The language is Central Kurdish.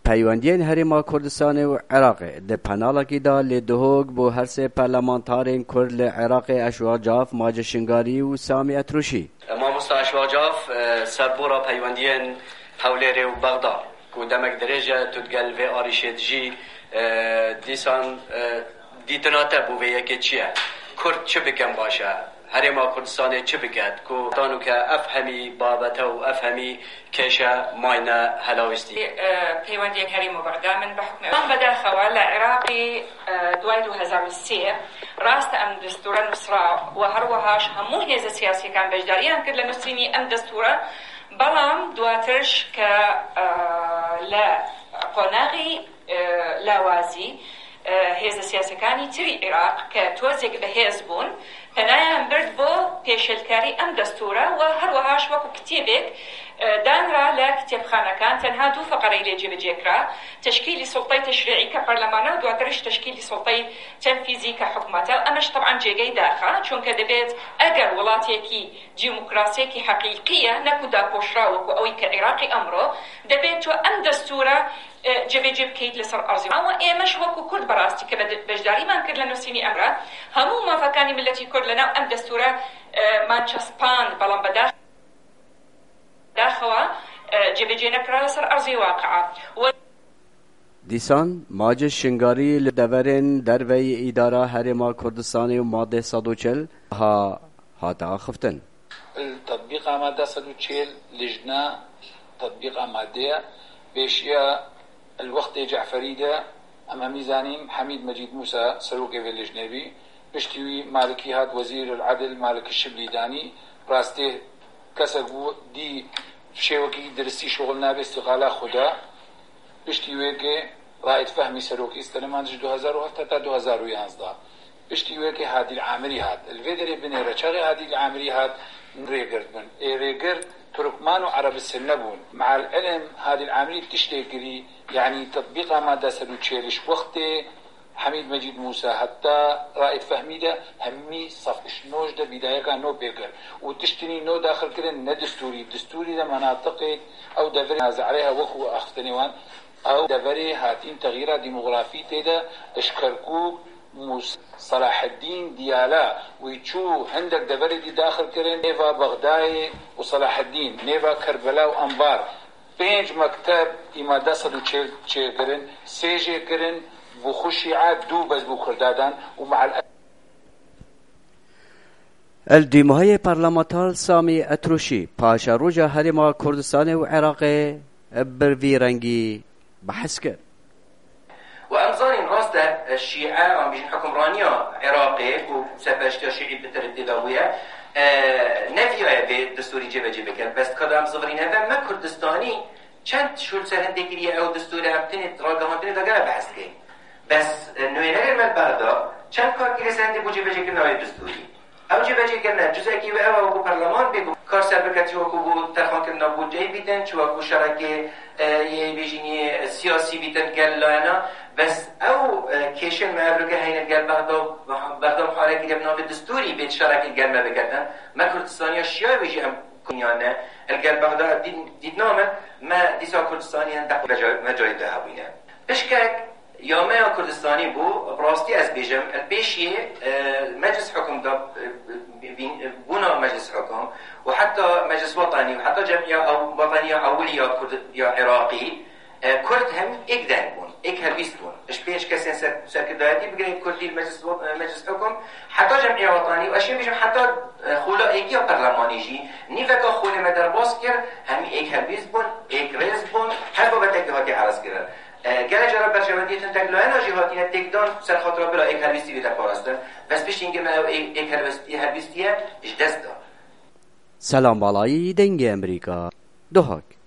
پیوندین هریما کردستان و عراق ده پنالاکی دا لدهوگ بو هر سه پارلمانتارین کرد لعراق اشواق جاف ماجد شنگاری و سامی اتروشی. ما مستا اشواق جاف سربورا پیوندین حوله و بغداد که دمک درجه تدگل و آریشت جی دیسان دیتناته بو یکی چیه کرد چه بکن باشه هریما کردستان چه بکد که دانو که افهمی بابته و افهمی کشه ماینه هلاوستی پیوندین هریما بغداد من بحکم من بداخل لعراقي دوای 2003 راست ام دستور نصرا و هر وهاش همون هیز سیاسی کان بجداریان کرد لنسینی ام دستوره بلام دواترش که لا قناغي لاوازي هیز سیاسی کانی تری عراق که توزیق به هیز بون پنایم برد بو پیشلکاری ام دستوره و هر وهاش وکو کتیبک دان را لا كتاب خانه كان تنها دو فقرة إلى جيب جيكرا تشكيل سلطة تشريعي كبرلمانة ودواترش تشكيل سلطة تنفيذي كحكومته أمش طبعا جيجي داخل چون كدبيت أجر ولاتيكي ديمقراطيكي حقيقية نكو دا بوشرا وكو أوي كعراقي أمره دبيت أم دستورة جيب كيد لسر أرضي أما إيمش وكو كرد براستي كبجداري ما نكر لنو سيني أمره همو ما فكاني ملتي كرد لنا أم دستورة مانشسبان بلان بداخل داخوا جبجي نكرا لسر أرضي واقعة دیسان ماجد شنگاری لدورن دروی اداره هریما کردستانی و ماده 140 هاتا خفتن التطبيق ماده 140 لجنة تطبيق ماده بيشيا الوقت جعفري ده أما ميزانين حميد مجيد موسى سروقي في اللجنبي بشتوي مالكي هاد وزير العدل مالك الشبلي داني راسته كسبو دي شيوكي درسي شغلنا باستقالة خدا بشتوي كي رائد فهمي سروكي استلمانش 2007 تا 2011 بشتوي كي هادي العامري هاد الفيدري بني رشاغي هادي العامري هاد ريغرد بن ريغر تركمان وعرب السنبون مع العلم هذه العامري تشتكي يعني تطبيقها ماده 140 وقته حميد مجيد موسى حتى رائد فهمي ده همي صف شنوج ده بداية كان نو بيقر وتشتني نو داخل كده دستوري ده مناطق او دفري نازع عليها وكو اختنوان او دفري هاتين تغييرات ديموغرافي تيدا اشكركوك صلاح الدين ديالا ويشو عندك دفري دي داخل كرن نيفا بغداي وصلاح الدين نيفا كربلاء وانبار بينج مكتب اما داسدو تشي كرن سيجي كرن بخشيعات دو بس بكردادان ومع الديمهاي پارلمانتار سامي اتروشي پاشا روجا هرما كردستان و عراق بروي رنگي بحث كر وأمزانين راست الشيعة عم بيجن حكمرانية عراقي وسبشتها شيعي بترددوية نفيها بالدستوري جيبه كان بس كلام صغرين هذا ما كردستاني چند شول سرهندگیری او دستور ابتنت راگهاندنی داگر بحث کن بس نوینه من بردا چند کار که سرهنده بو جیبه جی کنه دستوری او جیبه جی کنه جزء کی و او کو پارلمان بگو کار سربکتی و کو ترخان کنه بو جی بیدن چوا کو شرکه یه بیجینی سیاسی بیدن گلانا بس او کیشن معبرگه هین گل بغداد حالکی دبنا به دستوری بیت شرکی گل ما بکردن ما کردستانیا شیا بیجی ام کنیانه الگل بغداد دیدنامه ما دیسا کردستانی هندق مجاید ده بینه بشکک یا ما کردستانی بو براستی از بیجم البیشی مجلس حکم دا بونا مجلس حکم و حتی مجلس وطنی و حتی جمعیه او وطنیه اولی یا عراقی کرد هم ایک دن بون ایک هلویست بون اش پیش کسی سرکردایتی بگرید کردی مجلس حکم حتی جمعیه وطنی و اشیم بیشم حتی خولا ایکی یا پرلمانی جی نیفکا خولی مدر باز کرد همی ایک هلویست بون ایک ریز بون هر بابت که هاتی عرض کرد گله جرا برشوندیتون تکلاینا جهاتینه تکدان سر خاطر بلا ایک هلویستی بیتا پاراستن بس پیش اینکه من ایک هلویستیه اش دست دار سلام بالایی دنگ امریکا دوهاک